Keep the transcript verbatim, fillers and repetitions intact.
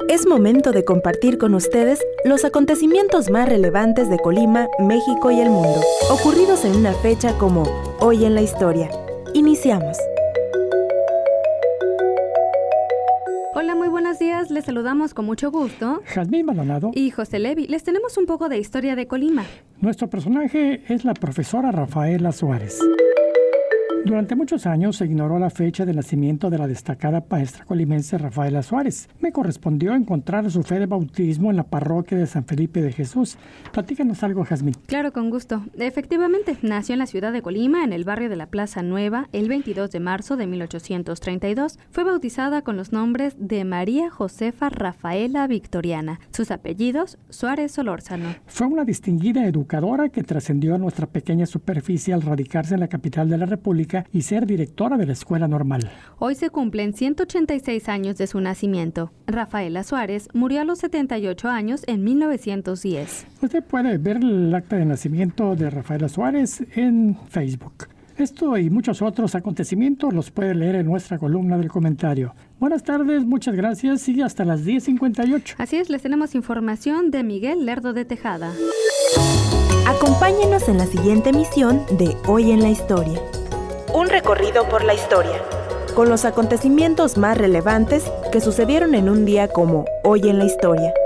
Es momento de compartir con ustedes los acontecimientos más relevantes de Colima, México y el mundo, ocurridos en una fecha como Hoy en la Historia. Iniciamos. Hola, muy buenos días. Les saludamos con mucho gusto Jazmín Maldonado y José Levi. Les tenemos un poco de historia de Colima. Nuestro personaje es la profesora Rafaela Suárez. Durante muchos años se ignoró la fecha de nacimiento de la destacada maestra colimense Rafaela Suárez. Me correspondió encontrar su fe de bautismo en la parroquia de San Felipe de Jesús. Platícanos algo, Jazmín. Claro, con gusto. Efectivamente, nació en la ciudad de Colima, en el barrio de la Plaza Nueva, el veintidós de marzo de mil ochocientos treinta y dos. Fue bautizada con los nombres de María Josefa Rafaela Victoriana. Sus apellidos, Suárez Solórzano. Fue una distinguida educadora que trascendió a nuestra pequeña superficie al radicarse en la capital de la República y ser directora de la Escuela Normal. Hoy se cumplen ciento ochenta y seis años de su nacimiento. Rafaela Suárez murió a los setenta y ocho años en mil novecientos diez. Usted puede ver el acta de nacimiento de Rafaela Suárez en Facebook. Esto y muchos otros acontecimientos los puede leer en nuestra columna del comentario. Buenas tardes, muchas gracias y hasta las diez cincuenta y ocho. Así es, les tenemos información de Miguel Lerdo de Tejada. Acompáñenos en la siguiente emisión de Hoy en la Historia. Un recorrido por la historia, con los acontecimientos más relevantes que sucedieron en un día como Hoy en la Historia.